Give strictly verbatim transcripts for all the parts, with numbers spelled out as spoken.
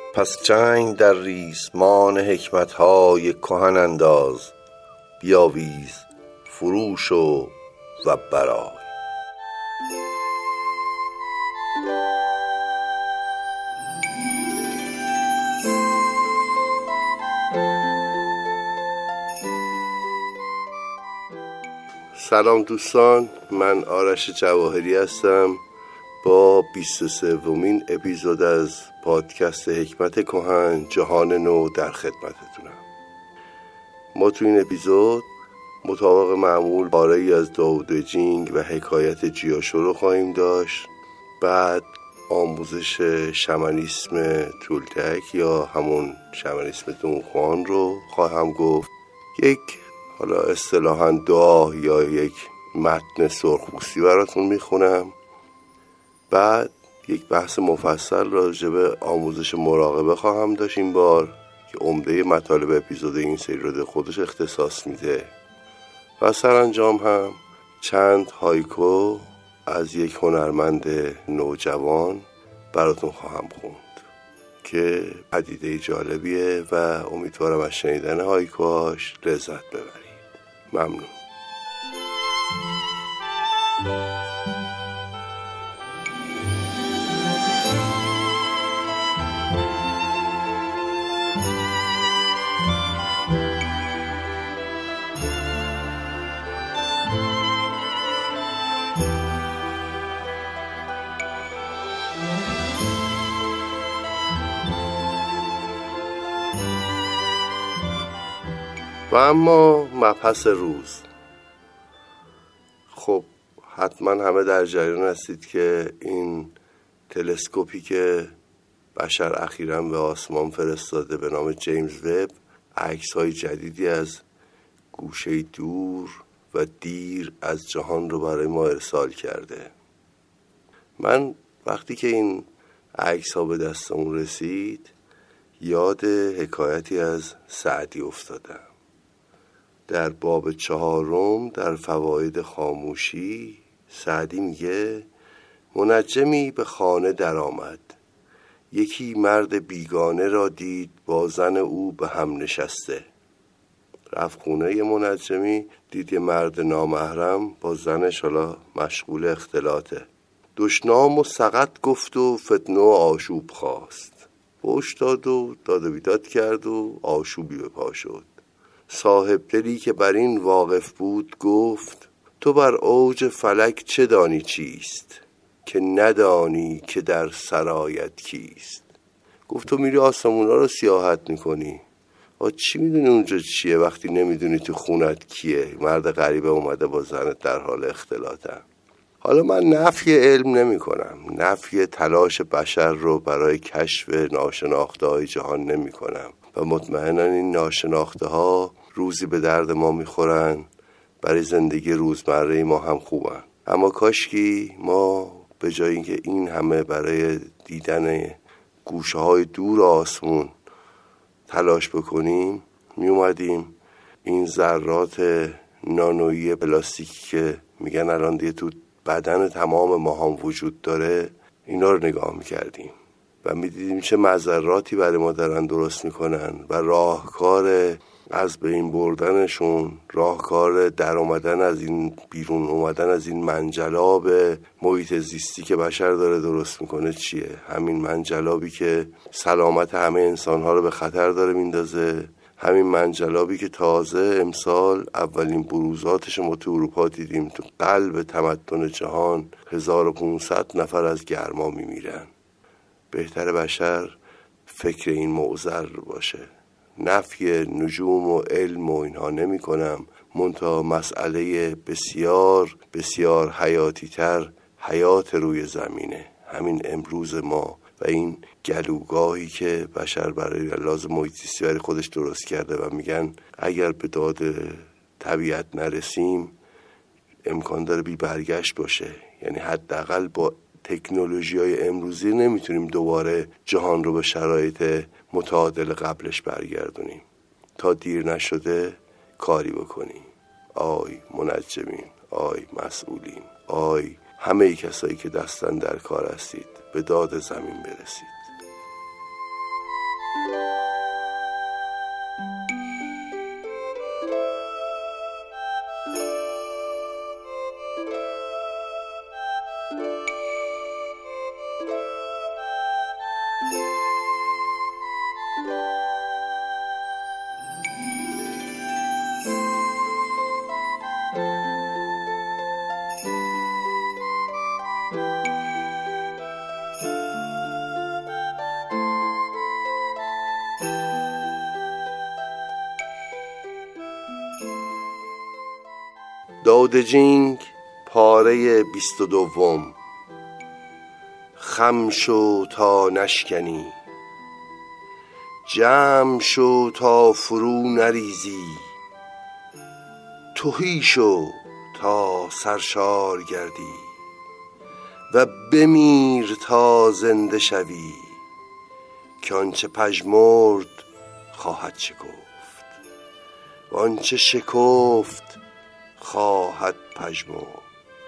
پس جنگ در ریسمان حکمت‌های کهن انداز، بیاویز فروش و و برای. سلام دوستان، من آرش جواهری هستم با بیست و سومین اپیزود از پادکست حکمت کهن جهان نو در خدمتتونم. ما تو این اپیزود مطابق معمول پاره‌ای از داوود جینگ و حکایت جیاشو رو خواهیم داشت. بعد آموزش شمنیسم تولتک یا همون شمنیسم دونخوان رو خواهم گفت. یک حالا اصطلاحاً دعا یا یک متن سرخپوستی براتون میخونم. بعد یک بحث مفصل راجع به آموزش مراقبه خواهم داشت این بار که عمده مطالب اپیزود این سری رو به خودش اختصاص میده. و سرانجام هم چند هایکو از یک هنرمند نوجوان براتون خواهم خوند که پدیده جالبیه و امیدوارم از شنیدن هایکوهاش لذت ببرید. ممنون. و اما مبحث روز. خب حتما همه در جریان هستید که این تلسکوپی که بشر اخیراً به آسمان فرستاده به نام جیمز وب عکس‌های جدیدی از گوشه دور و دیر از جهان رو برای ما ارسال کرده. من وقتی که این عکس‌ها به دستمون رسید یاد حکایتی از سعدی افتادم. در باب چهارم در فواید خاموشی سعدی میگه منجمی به خانه در آمد، یکی مرد بیگانه را دید با زن او به هم نشسته. رفت خونه یه منجمی، دید یه مرد نامحرم با زنش حالا مشغول اختلاطه. دشنام و سقط گفت و فتنه و آشوب خواست. فحش داد و داد و بیداد کرد و آشوبی به پا شد. صاحب دلی که بر این واقف بود گفت تو بر اوج فلک چه دانی چیست، که ندانی که در سرایت کیست. گفت تو میری آسمونا رو سیاحت میکنی، آ چی میدونی اونجا چیه وقتی نمیدونی تو خونت کیه، مرد غریبه اومده با زنت در حال اختلاطن. حالا من نفی علم نمی کنم، نفی تلاش بشر رو برای کشف ناشناخته های جهان نمی کنم و مطمئنا این ناشناخته ها روزی به درد ما میخورن، برای زندگی روزمره ما هم خوبن. اما کاشکی ما به جای اینکه این همه برای دیدن گوشه های دور آسمون تلاش بکنیم می اومدیم این ذرات نانویی پلاستیکی که میگن الان دیگه تو بدن تمام ما هم وجود داره اینا رو نگاه میکردیم و میدیدیم چه مضراتی برای ما دارن درست میکنن و راهکار از بین بردنشون، راهکار در اومدن از این بیرون اومدن از این منجلاب محیط زیستی که بشر داره درست میکنه چیه؟ همین منجلابی که سلامت همه انسانها رو به خطر داره میندازه، همین منجلابی که تازه امسال اولین بروزاتش ما تو اروپا دیدیم، تو قلب تمدن جهان هزار و پانصد نفر از گرما میمیرن. بهتر بشر فکر این معضل باشه. نفی نجوم و علم و اینها نمی کنم، منتها مسئله بسیار بسیار حیاتی تر حیات روی زمینه، همین امروز ما و این گلوگاهی که بشر برای لازم محیط زیستی برای خودش درست کرده و میگن اگر به داد طبیعت نرسیم امکان داره بی برگشت باشه. یعنی حداقل با تکنولوژی های امروزی نمیتونیم دوباره جهان رو به شرایط متعادل قبلش برگردونیم. تا دیر نشده کاری بکنیم. آی منجمین، آی مسئولین، آی همه ای کسایی که دستن در کار هستید، به داد زمین برسید. دودجینگ پاره بیست و دوم. خم شو تا نشکنی، جمع شو تا فرو نریزی، تهی شو تا سرشار گردی و بمیر تا زنده شوی، که آنچه پژمرد خواهد شکفت و آنچه شکفت خواهد پژمرد.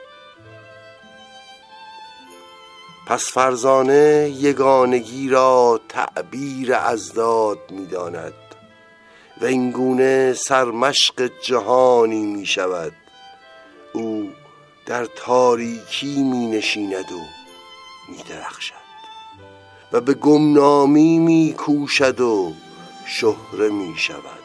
پس فرزانه یگانگی را تعبیر اضداد می داند و اینگونه سرمشق جهانی می شود. او در تاریکی می نشیند و می درخشد و به گمنامی می کوشد و شهره می شود.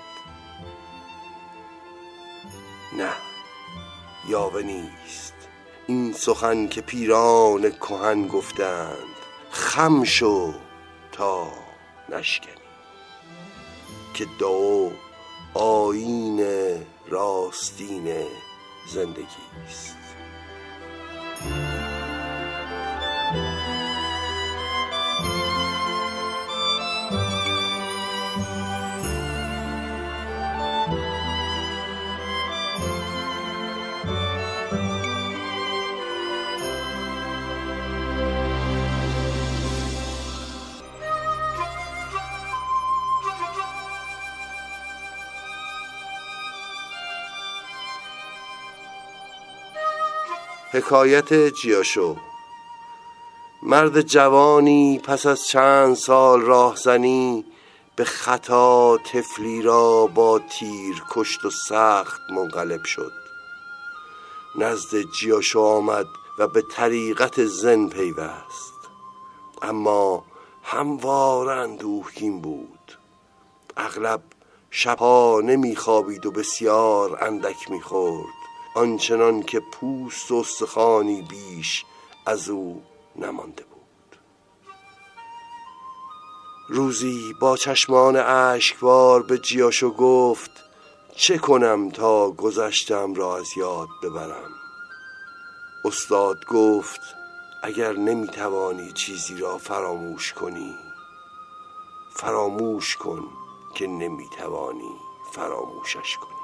نه، یاوه نیست این سخن که پیران کهن گفتند، خم شو تا نشکنی، که دو آیین راستین زندگی است. حکایت جیاشو. مرد جوانی پس از چند سال راهزنی به خطا طفلی را با تیر کشت و سخت منقلب شد. نزد جیاشو آمد و به طریقت زن پیوست، اما همواره اندوهگین بود. اغلب شبها نمیخوابید و بسیار اندک میخورد، آنچنان که پوست و استخوانی بیش از او نمانده بود. روزی با چشمان اشکبار به جیاشو گفت: چه کنم تا گذشتم را از یاد ببرم؟ استاد گفت: اگر نمیتوانی چیزی را فراموش کنی، فراموش کن که نمیتوانی فراموشش کنی.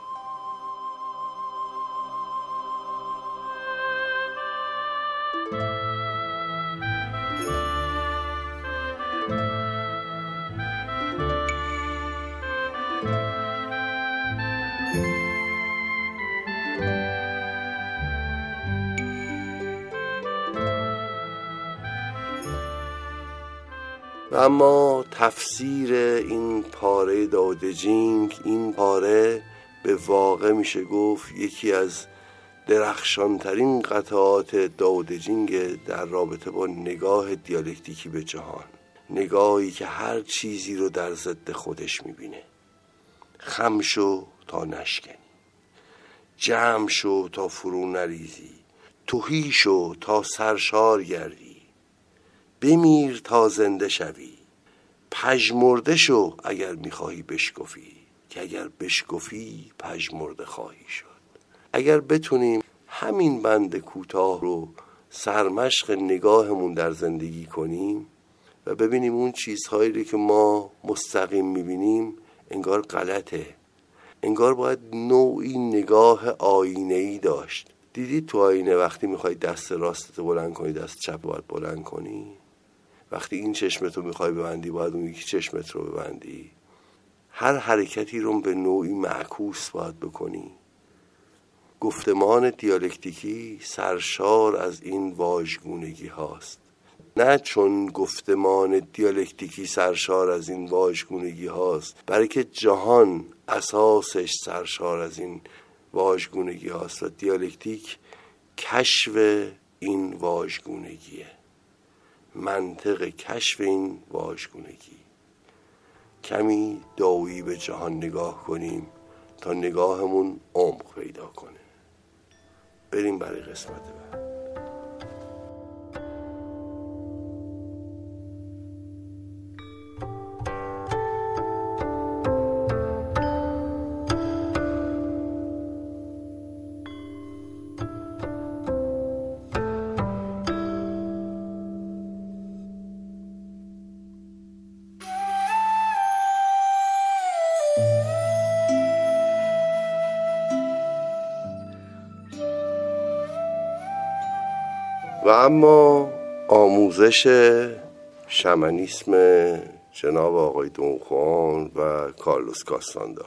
و اما تفسیر این پاره دودجینگ، این پاره به واقع میشه گفت یکی از درخشانترین قطعات دودجینگ در رابطه با نگاه دیالکتیکی به جهان، نگاهی که هر چیزی رو در ضد خودش میبینه. خم شو تا نشکنی، جمع شو تا فرو نریزی، تهی شو تا سرشار گردی، بمیر تا زنده شوی، پژمرده شو اگر میخواهی بشکفی، که اگر بشکفی پژمرده خواهی شد. اگر بتونیم همین بند کوتاه رو سرمشق نگاهمون در زندگی کنیم و ببینیم اون چیزهایی که ما مستقیم میبینیم انگار غلطه، انگار باید نوعی نگاه آینه‌ای داشت. دیدید تو آینه وقتی میخوای دست راستت بلند کنی، دست چپ باید بلند کنی؟ وقتی این چشمت رو میخوای ببندی باید اون یکی چشمت رو ببندی. هر حرکتی رو به نوعی معکوس باید بکنی. گفتمان دیالکتیکی سرشار از این واژگونگی هاست. نه چون گفتمان دیالکتیکی سرشار از این واژگونگی هاست، برای که جهان اساسش سرشار از این واژگونگی هاست و دیالکتیک کشف این واژگونگیه، منطق کشف این واژگونگی. کمی دایی به جهان نگاه کنیم تا نگاهمون عمق پیدا کنه. بریم برای قسمت بعد. و اما آموزش شمنیسم جناب آقای دون خوان و کارلوس کاستاندا.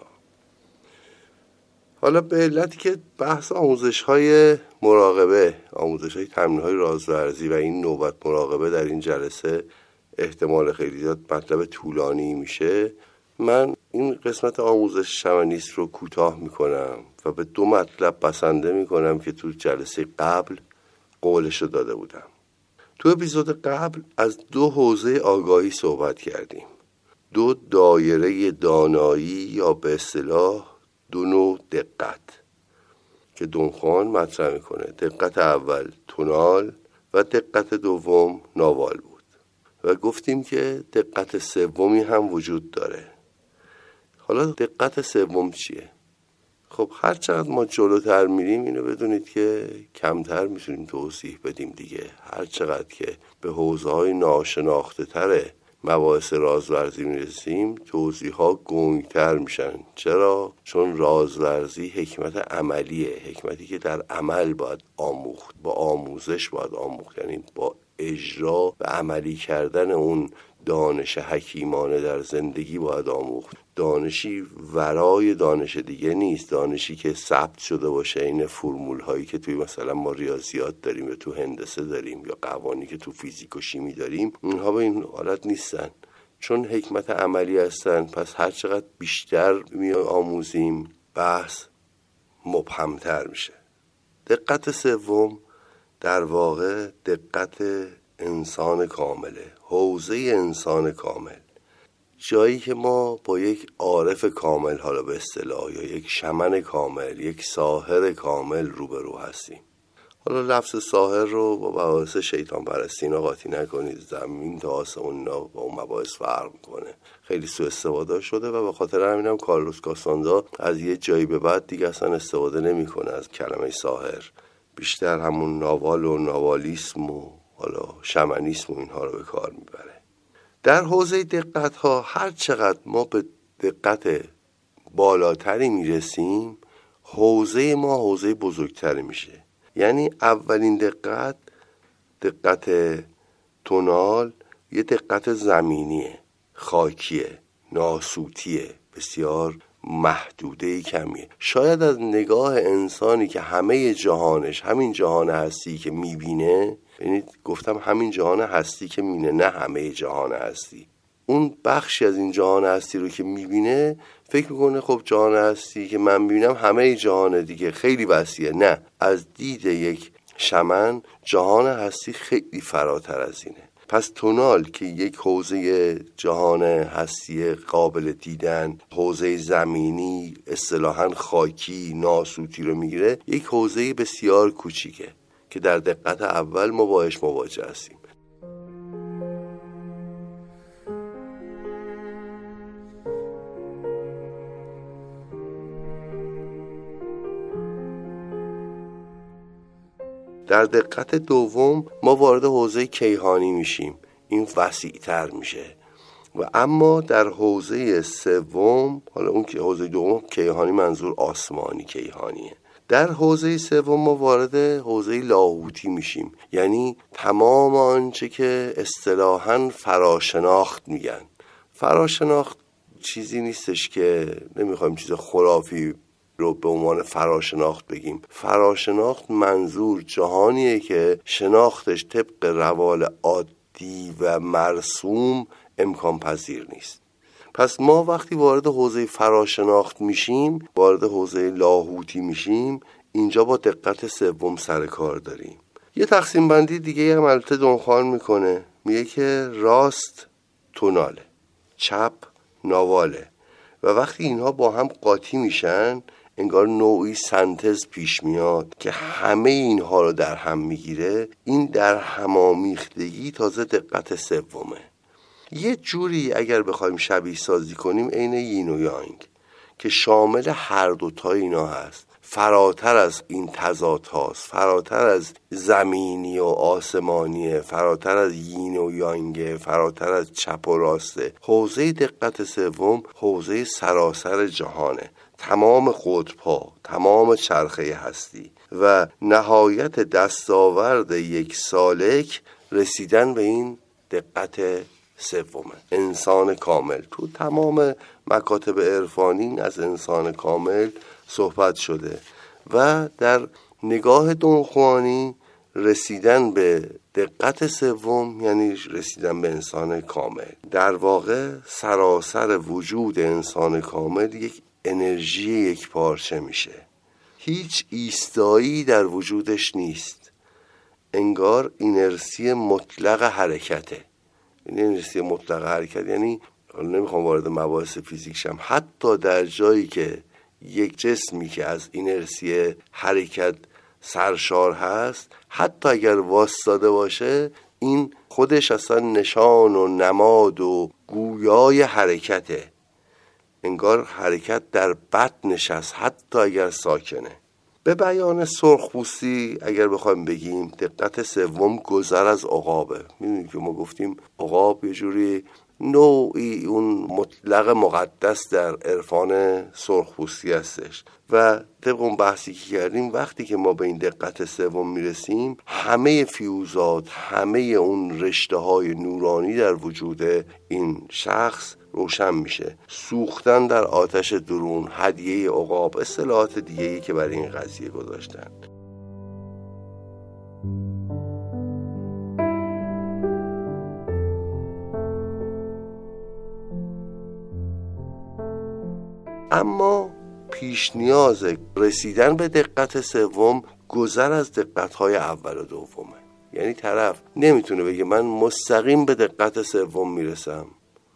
حالا به علتی که بحث آموزش های مراقبه، آموزش های تمرین های رازورزی و این نوبت مراقبه در این جلسه احتمال خیلی زیاد مطلب طولانی میشه، من این قسمت آموزش شمنیسم رو کوتاه میکنم و به دو مطلب بسنده میکنم که تو جلسه قبل قولشو داده بودم. تو اپیزود قبل از دو حوزه آگاهی صحبت کردیم، دو دایره دانایی یا به اصطلاح دو نوع دقت که دون خوان مطرح میکنه. دقت اول تونال و دقت دوم ناوال بود و گفتیم که دقت سومی هم وجود داره. حالا دقت سوم چیه؟ خب هر چقدر ما جلوتر میریم اینو بدونید که کمتر میتونیم توضیح بدیم دیگه. هر چقدر که به حوزه های ناشناخته تره مباحث رازورزی میرسیم توضیح ها گنگتر میشن. چرا؟ چون رازورزی حکمت عملیه، حکمتی که در عمل باید آموخت، با آموزش باید آموخت، یعنی با اجرا و عملی کردن اون دانش حکیمانه در زندگی باید آموخت. دانشی ورای دانش دیگه نیست، دانشی که ثبت شده باشه این فرمول هایی که توی مثلا ما ریاضیات داریم یا تو هندسه داریم یا قوانینی که تو فیزیک و شیمی داریم، اونها به این حالت نیستن، چون حکمت عملی هستن. پس هر چقدر بیشتر می آموزیم بحث مبهمتر میشه. دقت سوم در واقع دقت انسان کامله، حوزه انسان کامل، جایی که ما با یک عارف کامل، حالا به اصطلاح، یا یک شمن کامل، یک ساحر کامل روبرو هستیم. حالا لفظ ساحر رو با مباحث شیطان پرستی اینا قاطی نکنید، زمین تا آسمون با اون مباحث فرق میکنه، خیلی سوء استفاده شده و به خاطر همینم کارلوس کاستاندا از یه جایی به بعد دیگه اصلا استفاده نمیکنه از کلمه ساحر، بیشتر همون ناوال و ناوالیسم و حالا شمنیسم و اینها رو به کار میبره. در حوزه دقت ها هر چقدر ما به دقت بالاتری میرسیم حوزه ما حوزه بزرگتری میشه. یعنی اولین دقت، دقت تونال، یه دقت زمینیه، خاکیه، ناسوتیه، بسیار محدوده کمیه. شاید از نگاه انسانی که همه جهانش همین جهان هستی که میبینه، یعنی گفتم همین جهان هستی که میبینه، نه همه جهان هستی، اون بخشی از این جهان هستی رو که میبینه فکر میکنه خب جهان هستی که من میبینم همه جهان دیگه خیلی وسیعه. نه، از دید یک شمن جهان هستی خیلی فراتر از اینه. پس تونال که یک حوزه جهان هستی قابل دیدن، حوزه زمینی اصطلاحاً خاکی ناسوتی رو میگیره، یک حوزه بسیار کوچیکه که در دقت اول ما باهاش مواجه هستیم. در دقت دوم ما وارد حوزه کیهانی میشیم، این وسیع‌تر میشه. و اما در حوزه سوم، حالا اون که حوزه دوم کیهانی منظور آسمانی کیهانیه، در حوزه سوم ما وارد حوزه لاهوتی میشیم، یعنی تمام آنچه که اصطلاحاً فراشناخت میگن. فراشناخت چیزی نیستش که نمیخوایم چیز خرافی رو به عنوان فراشناخت بگیم. فراشناخت منظور جهانیه که شناختش طبق روال عادی عادی و مرسوم امکان پذیر نیست. پس ما وقتی وارد حوزه فراشناخت میشیم، وارد حوزه لاهوتی میشیم، اینجا با دقت سوم سر کار داریم. یه تقسیم بندی دیگه هم البته دونخوان میکنه، میگه که راست توناله، چپ ناواله و وقتی اینها با هم قاطی میشن انگار نوعی سنتز پیش میاد که همه اینها رو در هم میگیره. این در همامیختگی تازه دقت سومه. یه جوری اگر بخوایم شبیه سازی کنیم عین یین و یانگ که شامل هر دوتا اینا هست، فراتر از این تضاد هاست، فراتر از زمینی و آسمانیه، فراتر از یین و یانگه، فراتر از چپ و راسته. حوزه دقت سوم حوزه سراسر جهانه، تمام قطب‌ها، تمام چرخه هستی و نهایت دستاورد یک سالک رسیدن به این دقت سومه، انسان کامل. تو تمام مکاتب عرفانی از انسان کامل صحبت شده و در نگاه دونخوانی رسیدن به دقت سوم یعنی رسیدن به انسان کامل. در واقع سراسر وجود انسان کامل یک انرژی یک پارچه میشه، هیچ ایستایی در وجودش نیست، انگار اینرسی مطلق حرکته. این انرسی مطلق حرکت یعنی، نمیخوام وارد مباحث فیزیک شم، حتی در جایی که یک جسمی که از اینرسی حرکت سرشار هست، حتی اگر واسطاده باشه، این خودش اصلا نشان و نماد و گویای حرکته، انگار حرکت در بطنش هست حتی اگر ساکنه. به بیان سرخپوستی اگر بخوایم بگیم، دقت سوم گذر از عقابه. میدونید که ما گفتیم عقاب یه جوری نوعی اون مطلق مقدس در عرفان سرخپوستی هستش و طبق اون بحثی که کردیم وقتی که ما به این دقت سوم میرسیم، همه فیوزات، همه اون رشته های نورانی در وجود این شخص روشن میشه. سوختن در آتش درون، هدیه عقاب، اصطلاحات دیگه‌ای که برای این قضیه گذاشتن. اما پیش نیاز رسیدن به دقت سوم گذر از دقت‌های اول و دومه. یعنی طرف نمیتونه بگه من مستقیم به دقت سوم میرسم،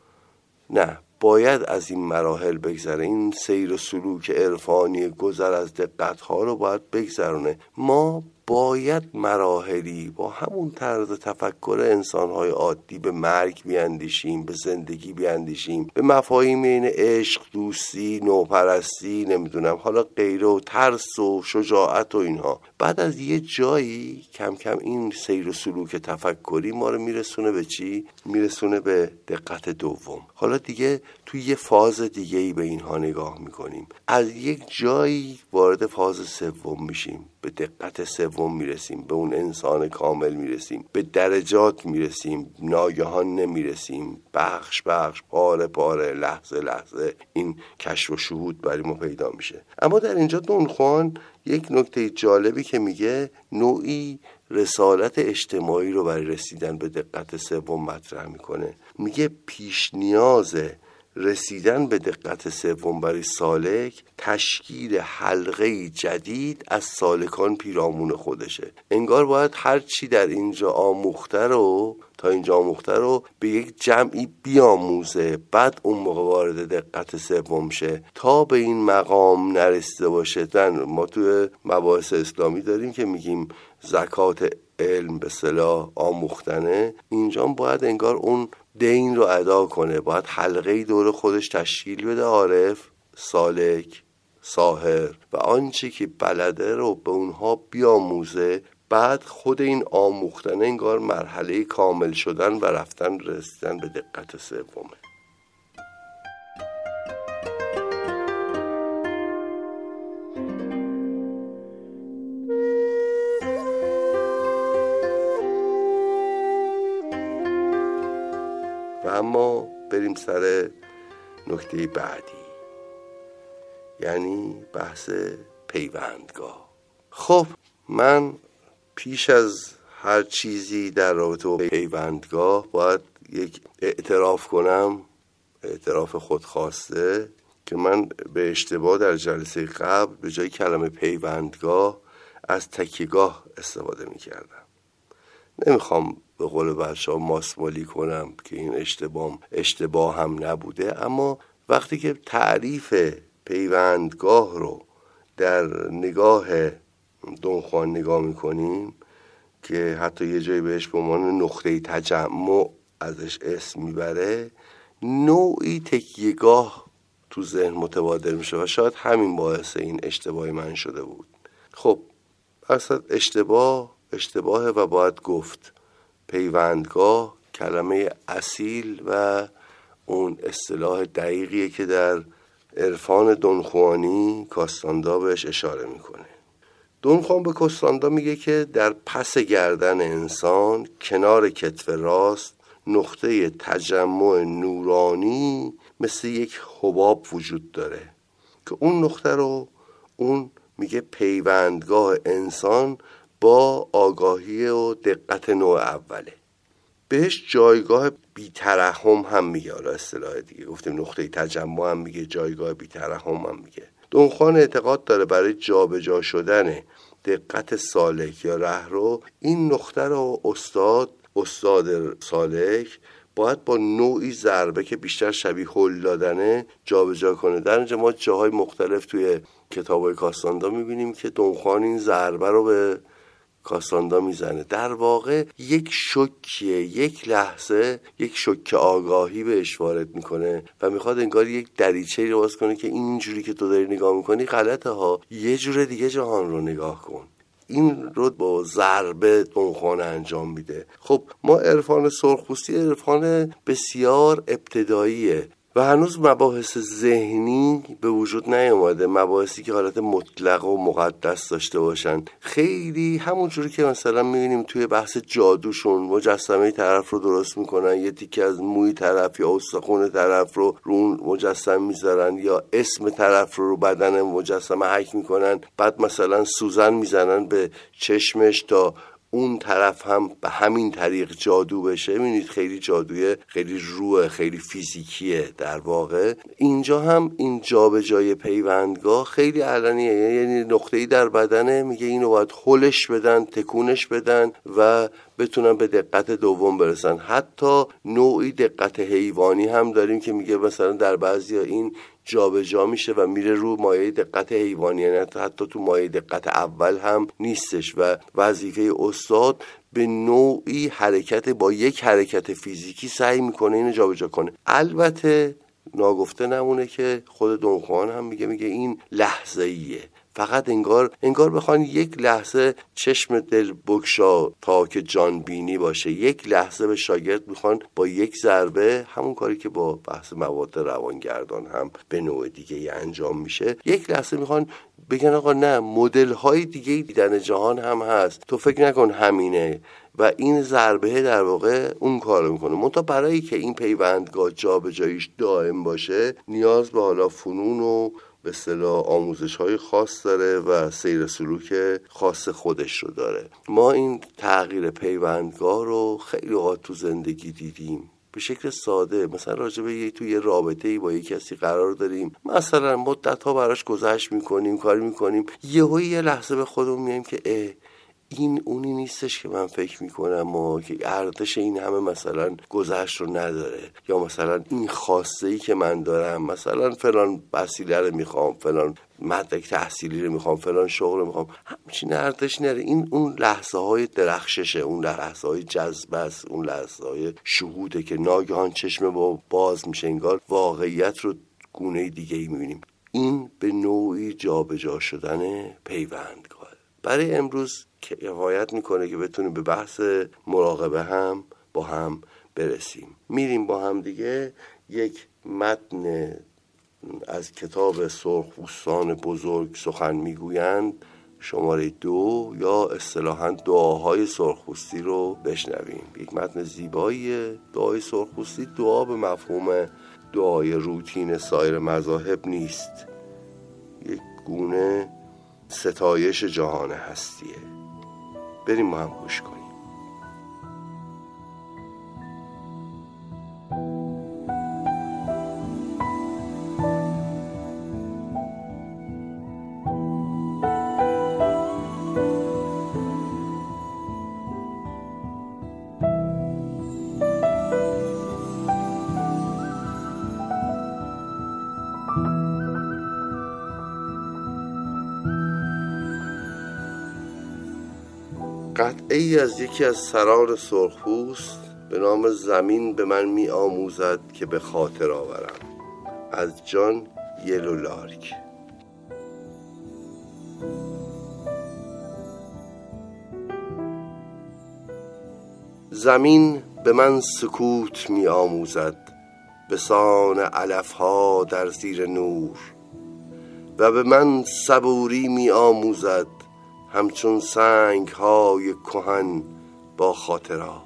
نه، باید از این مراحل بگذره. این سیر و سلوک عرفانی گذر از دقت‌ها رو باید بگذرونه. ما باید مراحلی با همون طرز تفکر انسان‌های عادی به مرگ بیاندیشیم، به زندگی بیاندیشیم، به مفاهیم این عشق، دوستی، نوپرستی، نمیدونم حالا غیره و ترس و شجاعت و اینها. بعد از یه جایی کم کم این سیر و سلوک تفکری ما رو میرسونه به چی؟ میرسونه به دقت دوم. حالا دیگه توی یه فاز دیگه‌ای به اینها نگاه میکنیم. از یک جایی وارد فاز سوم میشیم، به دقت سوم میرسیم، به اون انسان کامل میرسیم، به درجات میرسیم، ناگهان نمیرسیم، بخش بخش، پاره پاره، لحظه لحظه این کشف و شهود برای ما پیدا میشه. اما در اینجا دونخوان یک نکته جالبی که میگه، نوعی رسالت اجتماعی رو برای رسیدن به دقت سوم مطرح میکنه. میگه پیش نیاز رسیدن به دقت سوم برای سالک تشکیل حلقه جدید از سالکان پیرامون خودشه. انگار باید هر چی در اینجا آموخته رو تا اینجا آموخته رو به یک جمعی بیاموزه، بعد اون موقع وارد دقت سوم شه تا به این مقام نرسیده باشه. ما توی مباحث اسلامی داریم که میگیم زکات علم به اصطلاح آموختنه، اینجا باید انگار اون دین رو ادا کنه، باید حلقه‌ای دور خودش تشکیل بده، عارف، سالک، ساحر و آنچه که بلده رو به اونها بیاموزه. بعد خود این آموختن انگار مرحله کامل شدن و رفتن رسیدن به دقت سومه. و اما بریم سر نکته بعدی، یعنی بحث پیوندگاه. خب من پیش از هر چیزی در رابطه با پیوندگاه باید یک اعتراف کنم، اعتراف خودخواسته، که من به اشتباه در جلسه قبل به جای کلمه پیوندگاه از تکیهگاه استفاده می کردم. نمیخوام به قول بچه ها ماسمالی کنم که این اشتباه اشتباه هم نبوده، اما وقتی که تعریف پیوندگاه رو در نگاه دون خوان نگاه میکنیم که حتی یه جایی بهش به عنوان نقطه تجمع ازش اسم میبره، نوعی تکیهگاه تو ذهن متبادر میشه و شاید همین باعث این اشتباه من شده بود. خب اصلا اشتباه اشتباهه و باید گفت پیوندگاه کلمه اصیل و اون اصطلاح دقیقیه که در عرفان دونخوانی کاستاندا بهش اشاره میکنه. دونخوان به کاستاندا میگه که در پس گردن انسان کنار کتف راست نقطه تجمع نورانی مثل یک حباب وجود داره که اون نقطه رو اون میگه پیوندگاه انسان با آگاهی و دقت نوع اوله. بهش جایگاه بی‌ترحم هم میگه. حالا اصطلاح دیگه گفتیم نقطه تجمع هم میگه، جایگاه بی‌ترحم هم میگه. دونخوان اعتقاد داره برای جابجا شدن دقت سالک یا رهرو این نقطه رو استاد استاد سالک باید با نوعی ضربه که بیشتر شبیه هل دادنه جابجا کنه. در اینجا ما جاهای مختلف توی کتابای کاستاندا میبینیم که دونخوان این ضربه رو به کاستاندا میزنه. در واقع یک شوکیه، یک لحظه یک شوک آگاهی بهش وارد میکنه و میخواد انگار یک دریچه‌ای رو باز کنه که اینجوری که تو داری نگاه میکنی غلطه ها، یه جور دیگه جهان رو نگاه کن. این رو با ضربه دونخوان انجام میده. خب ما عرفان سرخپوستی عرفان بسیار ابتداییه و هنوز مباحث ذهنی به وجود نیامده، مباحثی که حالت مطلق و مقدس داشته باشن. خیلی همونجوری که مثلا میبینیم توی بحث جادوشون مجسمه طرف رو درست میکنن، یه تیکه از موی طرف یا استخون طرف رو رو اون مجسمه میذارن یا اسم طرف رو رو بدن مجسمه حک میکنن، بعد مثلا سوزن میزنن به چشمش تا اون طرف هم به همین طریق جادو بشه. می‌بینید خیلی جادویه، خیلی روح، خیلی فیزیکیه. در واقع اینجا هم این جابجایی پیوندگاه خیلی علنیه، یعنی نقطه‌ای در بدنه میگه اینو باید هلش بدن، تکونش بدن و بتونن به دقت دوم برسن. حتی نوعی دقت حیوانی هم داریم که میگه مثلا در بعضیا این جابجا میشه و میره رو مایه دقت حیوانی، یعنی حتی تو مایه دقت اول هم نیستش و وظیفه استاد به نوعی حرکت با یک حرکت فیزیکی سعی میکنه اینو جابجا کنه. البته ناگفته نمونه که خود دونخوان هم میگه میگه این لحظه‌ایه، فقط انگار انگار بخوان یک لحظه چشم دل بگشا تا که جان بینی باشه، یک لحظه به شاگرد میخوان با یک ضربه، همون کاری که با بحث مواد روانگردان هم به نوع دیگه انجام میشه، یک لحظه میخوان بگن آقا نه، مدل های دیگه دیدن جهان هم هست، تو فکر نکن همینه. و این ضربه در واقع اون کارو میکنه. منتها برای که این پیوندگاه جابجاییش دائم باشه نیاز به حالا فنون و به اصطلاح آموزش‌های خاص داره و سیر سلوک خاص خودش رو داره. ما این تغییر پیوندگاه رو خیلی اوقات تو زندگی دیدیم به شکل ساده. مثلا راجع به یه توی رابطه‌ای با یک کسی قرار داریم، مثلا مدت‌ها براش گذشت می‌کنیم، کار می‌کنیم، یهو یه لحظه به خودمون میایم که اه این اونی نیستش که من فکر میکنم و که ارزش این همه مثلا گذشت رو نداره، یا مثلا این خاصه‌ای که من دارم، مثلا فلان وسیله رو میخوام، فلان مدرک تحصیلی رو میخوام، فلان شغل رو میخوام، همچین ارزش نداره. این اون لحظه های درخششه، اون لحظه های جذبه است، اون لحظه های شهوده که ناگهان چشم با باز میشه، انگار واقعیت رو گونه دیگه ای میبینیم. این به نوعی جابجا شدن پیوندگاه. برای امروز کفایت میکنه که بتونیم به بحث مراقبه هم با هم برسیم. میریم با هم دیگه یک متن از کتاب سرخپوستان بزرگ سخن میگویند شماره دو یا اصطلاحاً دعاهای سرخپوستی رو بشنویم. یک متن زیباییه. دعای سرخپوستی دعا به مفهوم دعای روتین سایر مذاهب نیست، یک گونه ستایش جهان هستیه. بریم ما هم گوش کنیم. قطعه‌ای از یکی از سران سرخپوست به نام زمین به من می آموزد که به خاطر آورم، از جان یلو لارک. زمین به من سکوت می آموزد به سان علفها در زیر نور، و به من صبوری می آموزد همچون سنگ های کهن با خاطرات.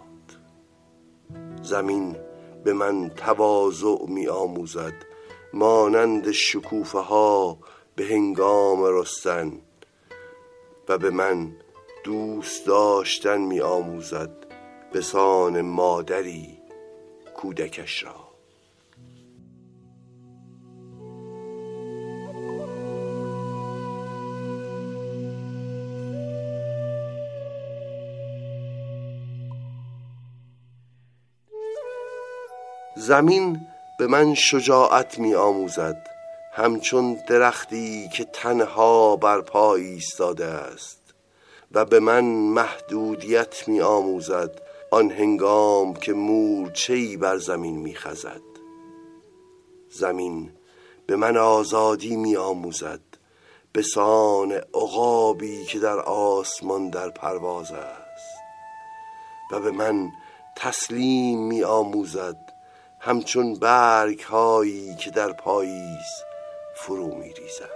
زمین به من تواضع می آموزد مانند شکوفه ها به هنگام رستن، و به من دوست داشتن می آموزد به سان مادری کودکش را. زمین به من شجاعت می آموزد همچون درختی که تنها بر پای ایستاده است، و به من محدودیت می آموزد آن هنگام که مورچه‌ای بر زمین می خزد. زمین به من آزادی می آموزد به سان عقابی که در آسمان در پرواز است، و به من تسلیم می آموزد همچون برگ هایی که در پاییز فرو می ریزند.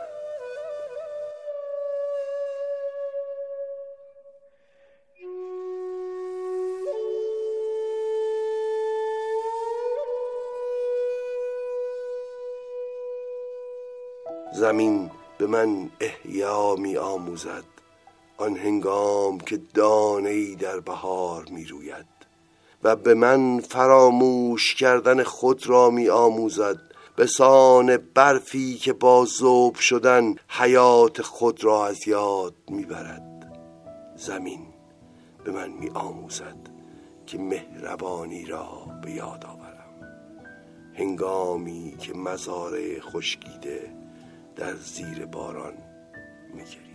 زمین به من احیا می آموزد آن هنگام که دانه‌ای در بهار می روید، و به من فراموش کردن خود را می آموزد به سان برفی که با ذوب شدن حیات خود را از یاد می برد. زمین به من می آموزد که مهربانی را به یاد آورم هنگامی که مزارع خشکیده در زیر باران می گرید.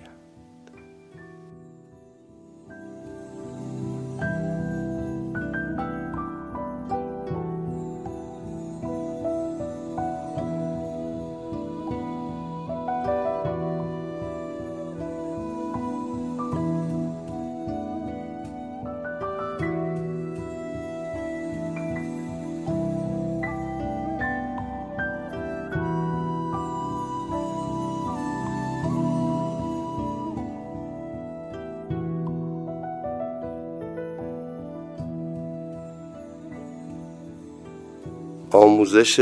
آموزش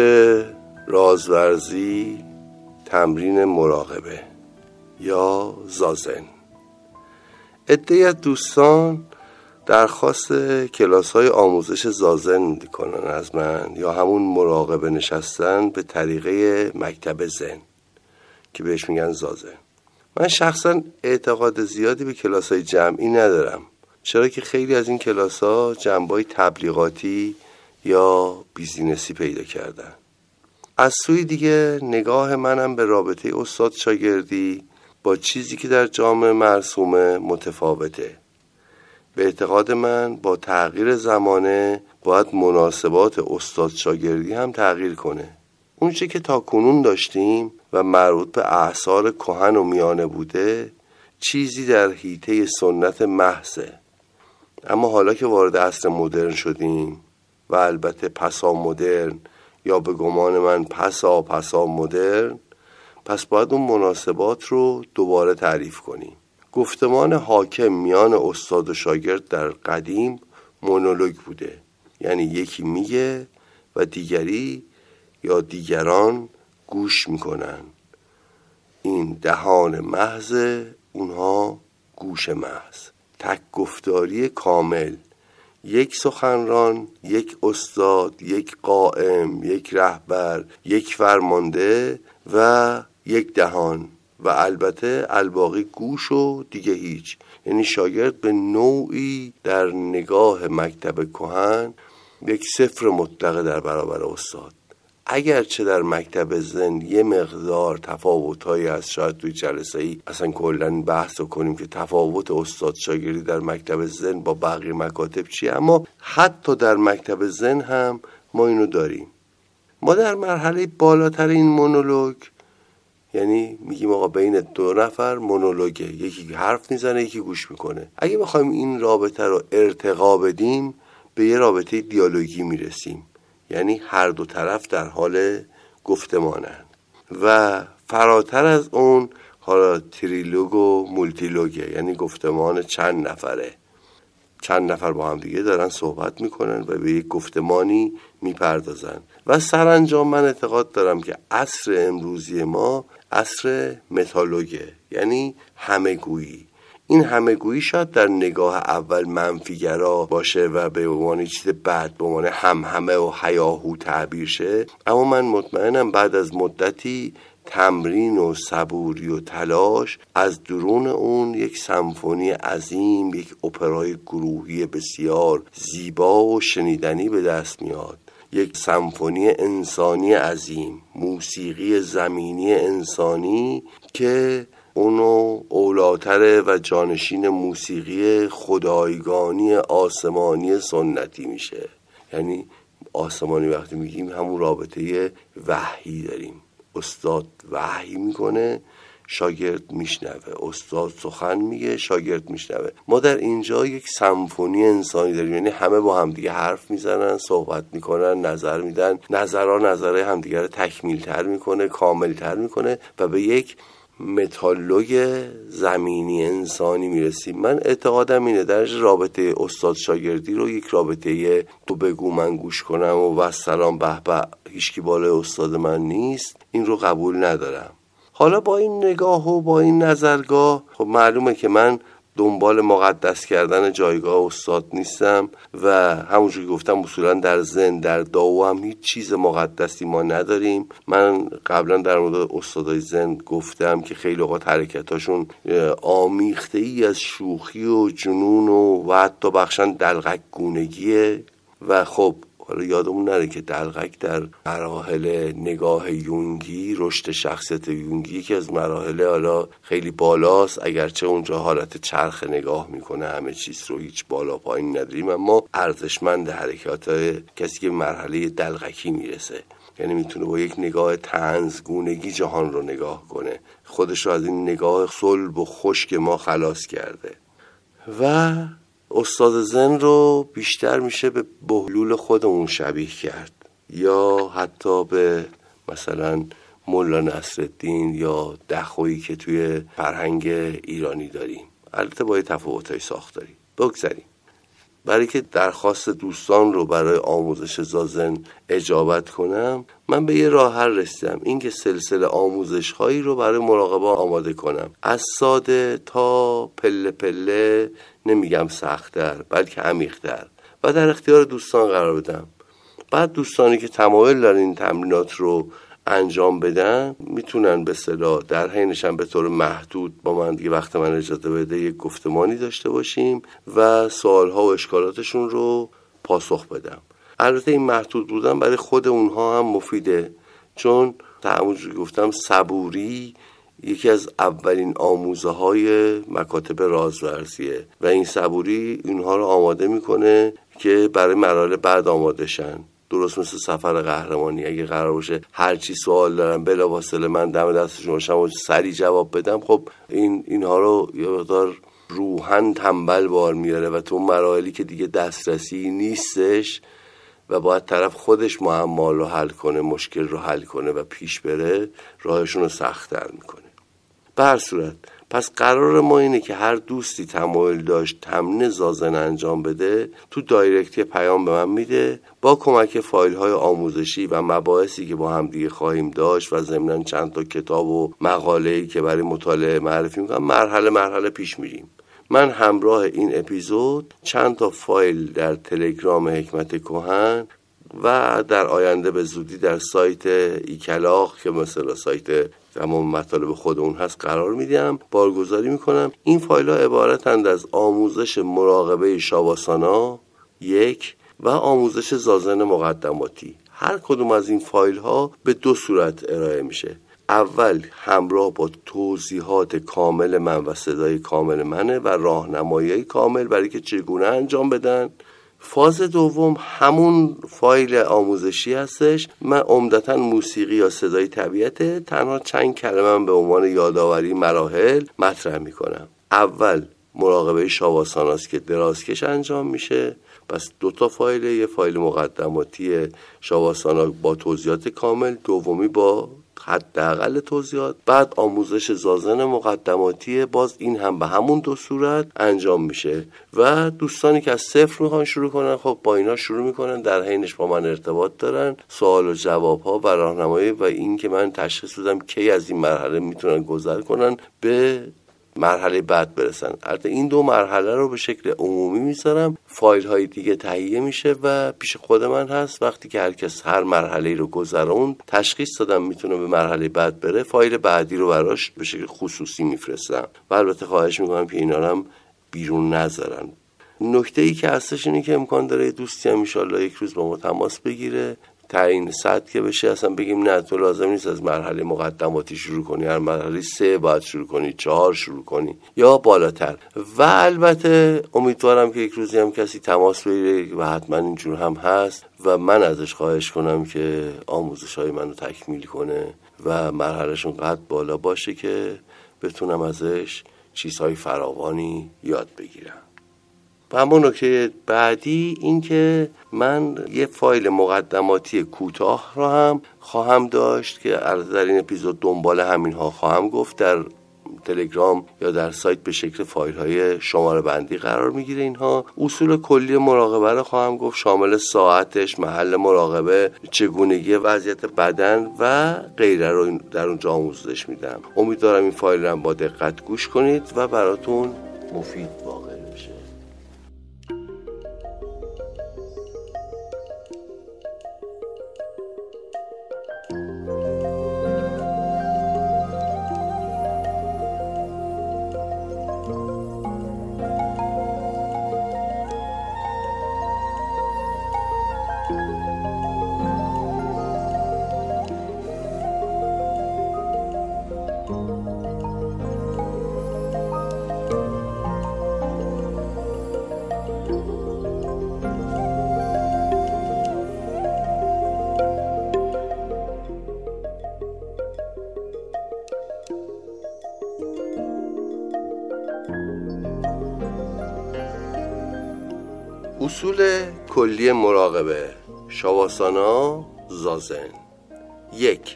رازورزی، تمرین مراقبه یا زازن. عده‌ای از دوستان درخواست کلاس‌های آموزش زازن می‌کنن از من، یا همون مراقبه نشستن به طریقه مکتب زن که بهش میگن زازن. من شخصا اعتقاد زیادی به کلاس‌های جمعی ندارم، چرا که خیلی از این کلاس‌ها جنبه‌های تبلیغاتی یا بیزینسی پیدا کردن. از سوی دیگه نگاه منم به رابطه استاد شاگردی با چیزی که در جامعه مرسومه متفاوته. به اعتقاد من با تغییر زمانه باید مناسبات استاد شاگردی هم تغییر کنه. اون چه که تا کنون داشتیم و مربوط به اعصار کهن و میانه بوده چیزی در حیطه سنت محضه، اما حالا که وارد عصر مدرن شدیم و البته پسا مدرن یا به گمان من پسا پسا مدرن، پس باید اون مناسبات رو دوباره تعریف کنیم. گفتمان حاکم میان استاد و شاگرد در قدیم مونولوگ بوده، یعنی یکی میگه و دیگری یا دیگران گوش میکنن. این دهان محض، اونها گوش محض. تک گفتاری کامل، یک سخنران، یک استاد، یک قائم، یک رهبر، یک فرمانده و یک دهان، و البته الباقی گوش و دیگه هیچ. یعنی شاگرد به نوعی در نگاه مکتب کهن یک صفر مطلقه در برابر استاد. اگرچه در مکتب ذهن یه مقدار تفاوت‌هایی هست، شاید توی جلسه ای اصلا کلاً بحث رو کنیم که تفاوت استاد شاگردی در مکتب ذهن با بقیه مکاتب چیه، اما حتی در مکتب ذهن هم ما اینو داریم. ما در مرحله بالاتر این مونولوگ، یعنی میگیم آقا بین دو نفر مونولوگه، یکی حرف میزنه یکی گوش میکنه. اگه بخوایم این رابطه رو ارتقا بدیم به یه رابطه دیالوگی میرسیم، یعنی هر دو طرف در حال گفتمانن و فراتر از اون حالا تریلوگ و مولتیلوگه، یعنی گفتمان چند نفره، چند نفر با هم دیگه دارن صحبت میکنن و به یک گفتمانی میپردازن. و سرانجام من اعتقاد دارم که عصر امروزی ما عصر متالوگه، یعنی همگویی. این همگویی شاید در نگاه اول منفیگرا باشه و به عنوان چیز بد، به عنوان هم همه و هیاهو تعبیر شه، اما من مطمئنم بعد از مدتی تمرین و صبوری و تلاش از درون اون یک سمفونی عظیم، یک اپرای گروهی بسیار زیبا و شنیدنی به دست میاد. یک سمفونی انسانی عظیم، موسیقی زمینی انسانی که اونو اولاتر و جانشین موسیقی خدایگانی آسمانی سنتی میشه. یعنی آسمانی وقتی میگیم همون رابطه وحی داریم، استاد وحی میکنه شاگرد میشنوه، استاد سخن میگه شاگرد میشنوه. ما در اینجا یک سمفونی انسانی داریم، یعنی همه با همدیگه حرف میزنن، صحبت میکنن، نظر میدن، نظرها نظرهای همدیگه رو تکمیل تر میکنه، کامل تر میکنه و به یک متالوگ زمینی انسانی میرسیم. من اعتقادم اینه در رابطه استاد شاگردی رو یک رابطه تو بگو من گوش کنم و و سلام به به هیچکی بالای استاد من نیست، این رو قبول ندارم. حالا با این نگاه و با این نظرگاه خب معلومه که من دنبال مقدس کردن جایگاه استاد نیستم و همونجوری گفتم اصولا در ذهن در داو هم هیچ چیز مقدسی ما نداریم. من قبلا در مورد استادای ذهن گفتم که خیلی اوقات حرکتاشون آمیخته ای از شوخی و جنون و, و حتی بخشن دلغک گونگیه و خب حالا یادمون نره که دلغک در مراحل نگاه یونگی، رشد شخصیت یونگی که از مراحل حالا خیلی بالاست، اگرچه اونجا حالت چرخ نگاه میکنه همه چیز رو، هیچ بالا پایین نداریم، اما ارزشمند حرکات کسی که مرحله دلغکی میرسه، یعنی میتونه با یک نگاه طنزگونگی جهان رو نگاه کنه، خودش رو از این نگاه صلب و خشک ما خلاص کرده. و استاد ذهن رو بیشتر میشه به بهلول خودمون شبیه کرد یا حتی به مثلا مولا نصرالدین یا دخویی که توی فرهنگ ایرانی داریم، البته با یه تفاوت‌های ساختاری. بگذاریم برای که درخواست دوستان رو برای آموزش زازن اجابت کنم، من به یه راه حل رسیدم، این که سلسله آموزش هایی رو برای مراقبه آماده کنم، از ساده تا پله پله، نمیگم سخت‌تر بلکه عمیق‌تر، و در اختیار دوستان قرار بدم. بعد دوستانی که تمایل دارن این تمرینات رو انجام بدن میتونن به اصطلاح در حینش هم به طور محدود با من دیگه وقت من اجازه بده یک گفتمانی داشته باشیم و سوالها و اشکالاتشون رو پاسخ بدم. البته این محدود بودن برای خود اونها هم مفیده، چون همونجوری گفتم صبوری یکی از اولین آموزه های مکاتب رازورزیه و این صبوری اینها رو آماده میکنه که برای مراحل بعد آماده شن. درست مثل سفر قهرمانی، اگه قرار باشه هر چی سوال دارم بلافاصله من دم دستشون باشم و سریع جواب بدم، خب این اینها رو یه مقدار روحاً تنبل بار میاره و تو مراحلی که دیگه دسترسی نیستش و باید طرف خودش معما رو حل کنه، مشکل رو حل کنه و پیش بره، راهشون رو سخت‌تر میکنه. به هر صورت پس قرار ما اینه که هر دوستی تمایل داشت تمرین زازن انجام بده، تو دایرکتی پیام به من میده، با کمک فایل های آموزشی و مباحثی که با هم دیگه خواهیم داشت و ضمناً چند تا کتاب و مقاله‌ای که برای مطالعه معرفی میکنم، مرحله مرحله پیش میریم. من همراه این اپیزود چند تا فایل در تلگرام حکمت کهن و در آینده به زودی در سایت ایکلاق که مثلا سایت تمام مطالب خود اون هست قرار میدم، بارگذاری میکنم. این فایل ها عبارتند از آموزش مراقبه شاواسانا یک و آموزش زازن مقدماتی. هر کدوم از این فایل ها به دو صورت ارائه میشه. اول همراه با توضیحات کامل من و صدای کامل منه و راهنمایی کامل برای که چگونه انجام بدن. فاز دوم همون فایل آموزشی هستش. من عمدتاً موسیقی یا صدای طبیعت، تنها چند کلمه به عنوان یادآوری مراحل مطرح میکنم. اول مراقبه شاواساناست که درازکش انجام میشه. پس دو تا فایل، یه فایل مقدماتی شاواسانا با توضیحات کامل، دومی با حداقل توضیحات، بعد آموزش زازن مقدماتی، باز این هم به همون دو صورت انجام میشه. و دوستانی که از صفر میخوان شروع کنن، خب با اینا شروع میکنن، در حینش با من ارتباط دارن، سوال و جواب ها و راهنمایی و این که من تشخیص بدم کی از این مرحله میتونن گذر کنن به مرحله بعد برسن. البته این دو مرحله رو به شکل عمومی میذارم، فایل های دیگه تهیه میشه و پیش خود من هست. وقتی که هر کس هر مرحله رو گذرون، تشخیص دادم میتونه به مرحله بعد بره، فایل بعدی رو براش به شکل خصوصی میفرستم و البته خواهش میکنم که اینا رو هم بیرون نذارن. نکته ای که هستش اینه که امکان داره دوستی هم انشالله یک روز با ما تماس بگیره، تعیین سطح که بشه، اصلا بگیم نه تو لازم نیست از مرحله مقدماتی شروع کنی، هر مرحله سه باید شروع کنی، چهار شروع کنی یا بالاتر. و البته امیدوارم که یک روزی هم کسی تماس بگیره و حتما اینجور هم هست و من ازش خواهش کنم که آموزش های منو تکمیل کنه و مرحلهشون قد بالا باشه که بتونم ازش چیزهای فراوانی یاد بگیرم. و اما نکته بعدی این که من یه فایل مقدماتی کوتاه رو هم خواهم داشت که در این اپیزود دنبال همین ها خواهم گفت. در تلگرام یا در سایت به شکل فایل های شماره بندی قرار میگیره. اینها اصول کلی مراقبه رو خواهم گفت، شامل ساعتش، محل مراقبه، چگونگی وضعیت بدن و غیره رو در اونجا آموزش میدم. امیدوارم این فایل رو با دقت گوش کنید و براتون مفید واقع بشه. اصول کلی مراقبه، شاواسانا، زازن. یک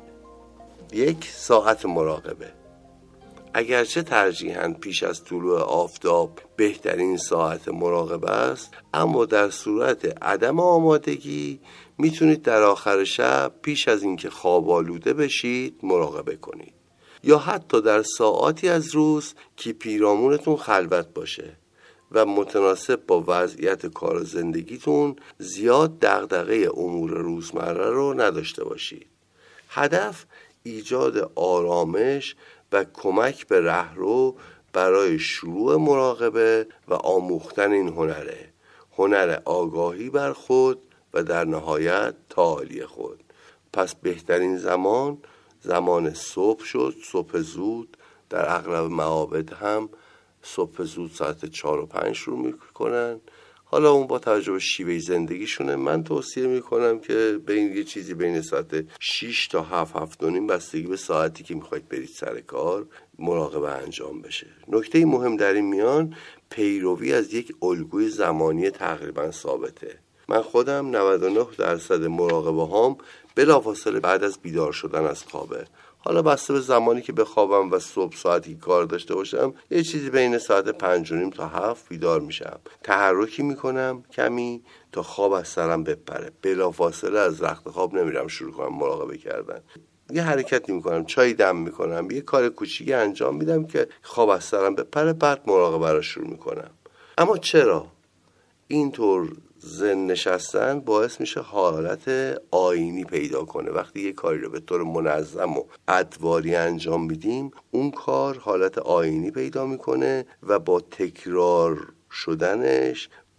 یک ساعت مراقبه. اگرچه ترجیحاً پیش از طلوع آفتاب بهترین ساعت مراقبه است، اما در صورت عدم آمادگی میتونید در آخر شب پیش از اینکه خواب آلوده بشید مراقبه کنید، یا حتی در ساعاتی از روز که پیرامونتون خلوت باشه و متناسب با وضعیت کار و زندگیتون زیاد دغدغه امور روزمره رو نداشته باشید. هدف ایجاد آرامش و کمک به رهرو برای شروع مراقبه و آموختن این هنره، هنر آگاهی بر خود و در نهایت تعالی خود. پس بهترین زمان زمان صبح شد، صبح زود. در اغلب معابد هم صبح زود ساعت چهار و پنج شروع میکنن. حالا اون با توجه به شیوه زندگیشونه. من توصیه میکنم که بین یه چیزی بین ساعت شش تا هفت هفت و نیم بستگی به ساعتی که میخواید برید سر کار مراقبه انجام بشه. نکته مهم در این میان پیروی از یک الگوی زمانی تقریبا ثابته. من خودم نود و نه درصد مراقبه هام بلافاصله بعد از بیدار شدن از خوابه. حالا بسته به زمانی که بخوابم و صبح ساعتی کار داشته باشم، یه چیزی بین ساعت پنج و نیم تا هفت بیدار میشم. تحرکی میکنم کمی تا خواب از سرم بپره. بلافاصله از رخت خواب نمیرم شروع کنم مراقبه کردن. یه حرکتی میکنم، چای دم میکنم، یه کار کوچیکی انجام میدم که خواب از سرم بپره، بعد مراقبه رو شروع میکنم. اما چرا اینطور ذهن نشستن باعث میشه حالت آیینی پیدا کنه؟ وقتی یه کاری رو به طور منظم و ادواری انجام میدیم، اون کار حالت آیینی پیدا میکنه و با تکرار شدنش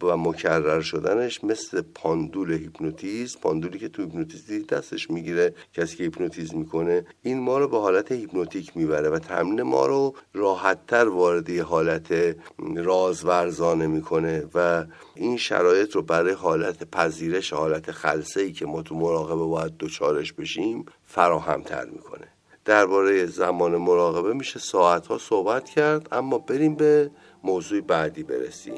و مکرر شدنش مثل پاندول هیپنوتیزم، پاندولی که تو هیپنوتیزم دستش میگیره کسی که هیپنوتیزم میکنه، این ما رو به حالت هیپنوتیک میبره و تمرین ما رو راحت‌تر وارد حالت رازورزانه میکنه و این شرایط رو برای حالت پذیرش، حالت خلسه‌ای که ما تو مراقبه باید دوچارش بشیم فراهم‌تر میکنه. درباره زمان مراقبه میشه ساعت‌ها صحبت کرد، اما بریم به موضوع بعدی برسیم.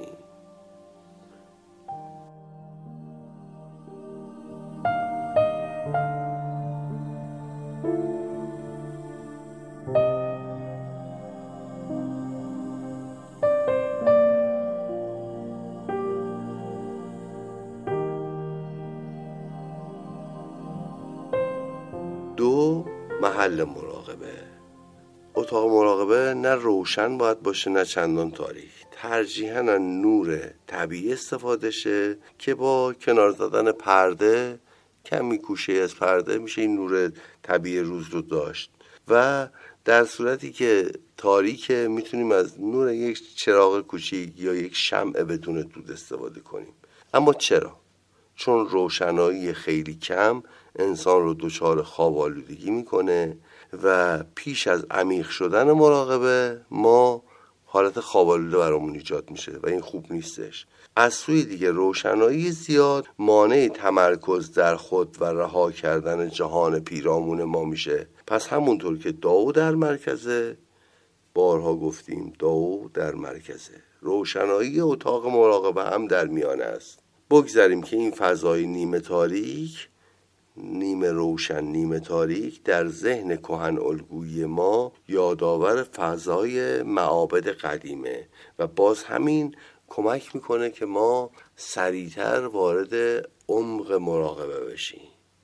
دو، محل مراقبه. اتاق مراقبه نه روشن باید باشه نه چندان تاریک، ترجیحاً نور طبیعی استفاده شه که با کنار زدن پرده، کمی گوشه از پرده میشه این نور طبیعی روز رو داشت و در صورتی که تاریکه میتونیم از نور یک چراغ کوچیک یا یک شمع بدون دود استفاده کنیم. اما چرا؟ چون روشنایی خیلی کم انسان رو دچار خواب آلودگی میکنه و پیش از عمیق شدن مراقبه ما حالت خواب آلوده برامون ایجاد میشه و این خوب نیستش. از سوی دیگه روشنایی زیاد مانع تمرکز در خود و رها کردن جهان پیرامون ما میشه. پس همونطور که داو در مرکزه، بارها گفتیم داو در مرکزه، روشنایی اتاق مراقبه هم در میانه است. بگذاریم که این فضای نیمه تاریک، نیمه روشن نیمه تاریک در ذهن کهن الگویی ما یادآور فضای معابد قدیمه و باز همین کمک میکنه که ما سریعتر وارد عمق مراقبه بشیم.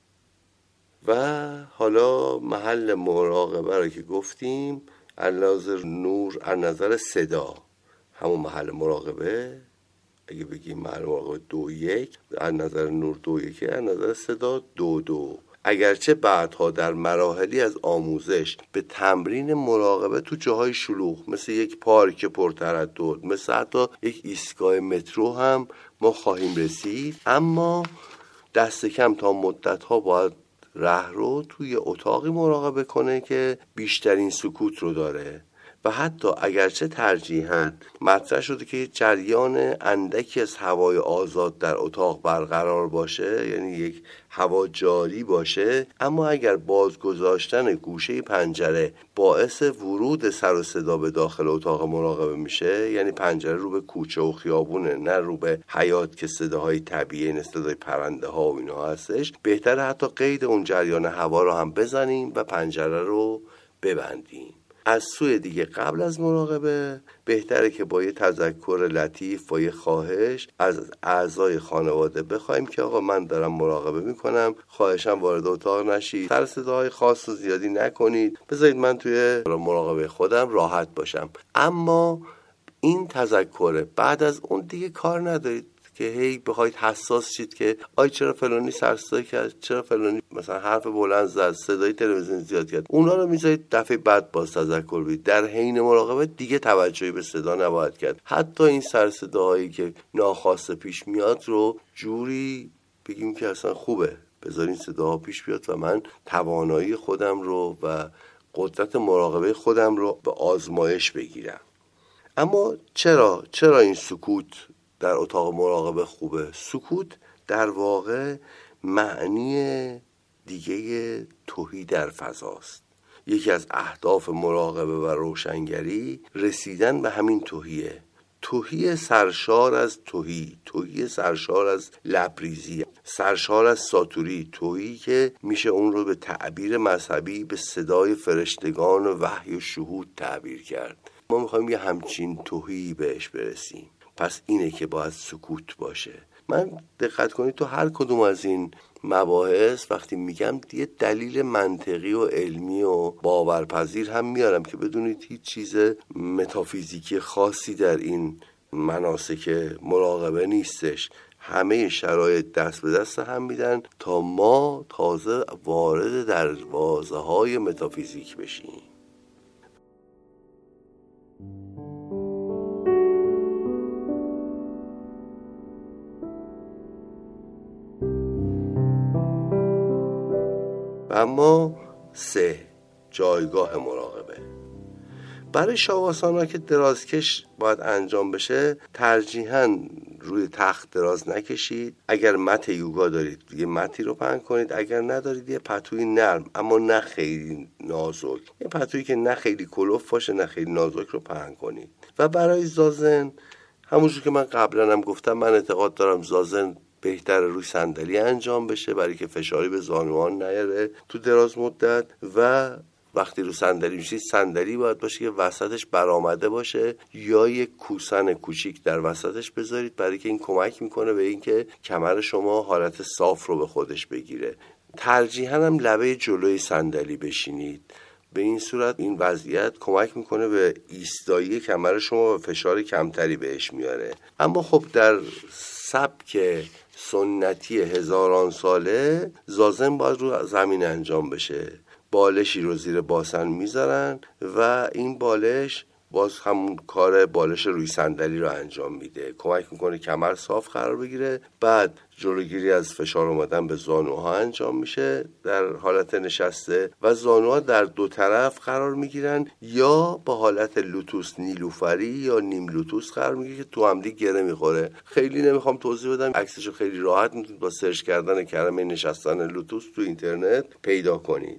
و حالا محل مراقبه رو که گفتیم از نظر نور، از نظر صدا همون محل مراقبه، اگه بگیم محل مراقبه دو یک، از نظر نور دو یک، از نظر صدا دو دو. اگرچه بعدها در مراحلی از آموزش به تمرین مراقبه تو جاهای شلوغ مثل یک پارک پرتردد، مثل حتی یک ایستگاه مترو هم ما خواهیم رسید، اما دست کم تا مدت‌ها باید رهرو توی اتاقی مراقبه کنه که بیشترین سکوت رو داره و حتی اگرچه ترجیحاً مطرح شده که جریان اندکی از هوای آزاد در اتاق برقرار باشه، یعنی یک هوا جاری باشه، اما اگر بازگذاشتن گوشه پنجره باعث ورود سر و صدا به داخل اتاق مراقبه میشه، یعنی پنجره رو به کوچه و خیابونه نه رو به حیاط که صداهای طبیعی مثل صدای پرنده ها و اینا هستش، بهتره حتی قید اون جریان هوا رو هم بزنیم و پنجره رو ببندیم. از سوی دیگه قبل از مراقبه بهتره که با یه تذکر لطیف و یه خواهش از اعضای خانواده بخوایم که آقا من دارم مراقبه میکنم، خواهشم وارد اتاق نشید، سر صداهای خاص و زیادی نکنید، بذارید من توی مراقبه خودم راحت باشم. اما این تذکره بعد از اون دیگه کار ندارید که هی بخواید حساس شید که آی چرا فلانی سر صدا کرد، چرا فلانی مثلا حرف بلند زد، صدای تلویزیون زیاد کرد، اونا رو میذارید دفعه بعد باز تذکر بدید. در حین مراقبه دیگه توجهی به صدا نباید کرد. حتی این سر صداهایی که ناخواسته پیش میاد رو جوری بگیم که اصلا خوبه، بذارین صداها پیش بیاد و من توانایی خودم رو و قدرت مراقبه خودم رو به آزمایش بگیرم. اما چرا چرا این سکوت در اتاق مراقبه خوبه؟ سکوت در واقع معنی دیگه تهی در فضاست. یکی از اهداف مراقبه و روشنگری رسیدن به همین تهیه، تهی سرشار از تهی، تهی سرشار از لبریزی، سرشار از ساتوری، تهی که میشه اون رو به تعبیر مذهبی به صدای فرشتگان و وحی و شهود تعبیر کرد. ما میخوایم یه همچین تهی بهش برسیم، پس اینه که باید سکوت باشه. من دقت کنید تو هر کدوم از این مباحث وقتی میگم یه دلیل منطقی و علمی و باورپذیر هم میارم که بدونید هیچ چیز متافیزیکی خاصی در این مناسک مراقبه نیستش. همه شرایط دست به دست هم میدن تا ما تازه وارد دروازه های متافیزیک بشیم. و اما سه، جایگاه مراقبه. برای شاواسانا که درازکش باید انجام بشه ترجیحاً روی تخت دراز نکشید. اگر مت یوگا دارید یه متی رو پهن کنید، اگر ندارید یه پتوی نرم اما نه خیلی نازک، یه پتویی که نه خیلی کلوف باشه نه خیلی نازک رو پهن کنید. و برای زازن همونجور که من قبلا هم گفتم، من اعتقاد دارم زازن بهتر روی صندلی انجام بشه برای که فشاری به زانوان نیاره تو دراز مدت. و وقتی رو صندلی میشید صندلی باید باشه که وسطش برآمده باشه یا یک کوسن کوچیک در وسطش بذارید برای که این کمک میکنه به اینکه کمر شما حالت صاف رو به خودش بگیره. ترجیحاً هم لبه جلوی صندلی بشینید. به این صورت این وضعیت کمک میکنه به ایستایی کمر شما و فشار کمتری بهش میاره. اما خب در سبک سنتی هزاران ساله زازن باید رو زمین انجام بشه. بالشی رو زیر باسن میذارن و این بالش باز همون کار بالش روی صندلی رو انجام میده، کمک میکنه کمر صاف قرار بگیره. بعد جلوگیری از فشار اومدن به زانوها انجام میشه در حالت نشسته و زانوها در دو طرف قرار میگیرن یا با حالت لوتوس نیلوفری یا نیم لوتوس قرار میگیره که تو همدیگه گره میخوره. خیلی نمیخوام توضیح بدم، عکسشو خیلی راحت میتونید با سرچ کردن کلمه نشستن لوتوس تو اینترنت پیدا کنید.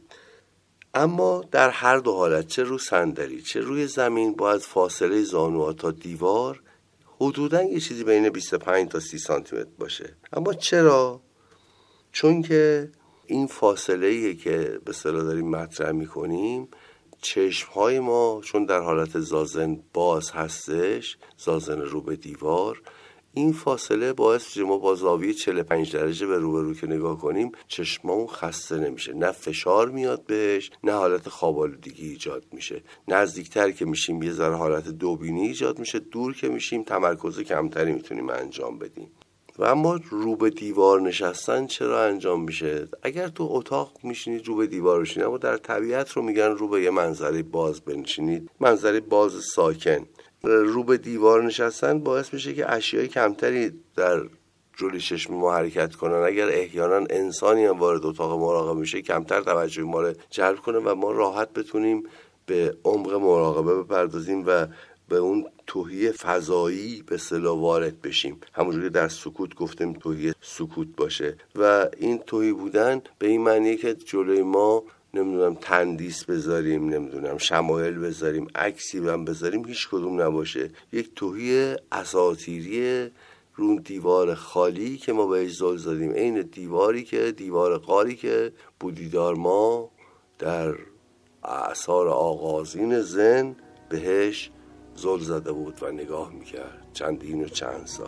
اما در هر دو حالت، چه رو صندلی چه روی زمین، باید فاصله زانوها تا دیوار حدوداً یه چیزی بین بیست و پنج تا سی سانتی متر باشه. اما چرا؟ چون که این فاصله‌ای که به اصطلاح داریم مطرح می‌کنیم، چشم‌های ما چون در حالت زازن باز هستش، زازن رو به دیوار، این فاصله باعث میشه ما با زاویه چهل و پنج درجه به روبرو که نگاه کنیم چشممون خسته نمیشه، نه فشار میاد بهش نه حالت خواب‌آلودگی ایجاد میشه. نزدیکتر که میشیم یه ذره حالت دوبینی ایجاد میشه، دور که میشیم تمرکز کمتری میتونیم انجام بدیم. و اما رو به دیوار نشستن چرا انجام میشه؟ اگر تو اتاق میشینید رو به دیوار بشینید، اما در طبیعت رو میگن رو به یه منظره باز بنشینید، منظره باز ساکن. رو به دیوار نشستن باعث میشه که اشیای کمتری در جلوی چشم ما حرکت کنن. اگر احیانا انسانی هم وارد اتاق مراقبه میشه کمتر توجه ما رو جلب کنه و ما راحت بتونیم به عمق مراقبه بپردازیم و به اون تهی فضایی به اصطلاح وارد بشیم. همونجوری در سکوت گفتیم تهی سکوت باشه و این تهی بودن به این معنیه که جلوی ما نمیدونم تندیس بذاریم، نمیدونم شمایل بذاریم، عکسی هم بذاریم، هیچ کدوم نباشه. یک تهی اساطیری رو دیوار خالی که ما بهش زل زدیم، این دیواری که دیوار غاری که بودیدار ما در اعصار آغازین زن بهش زل زده بود و نگاه میکرد چندین و چند سال.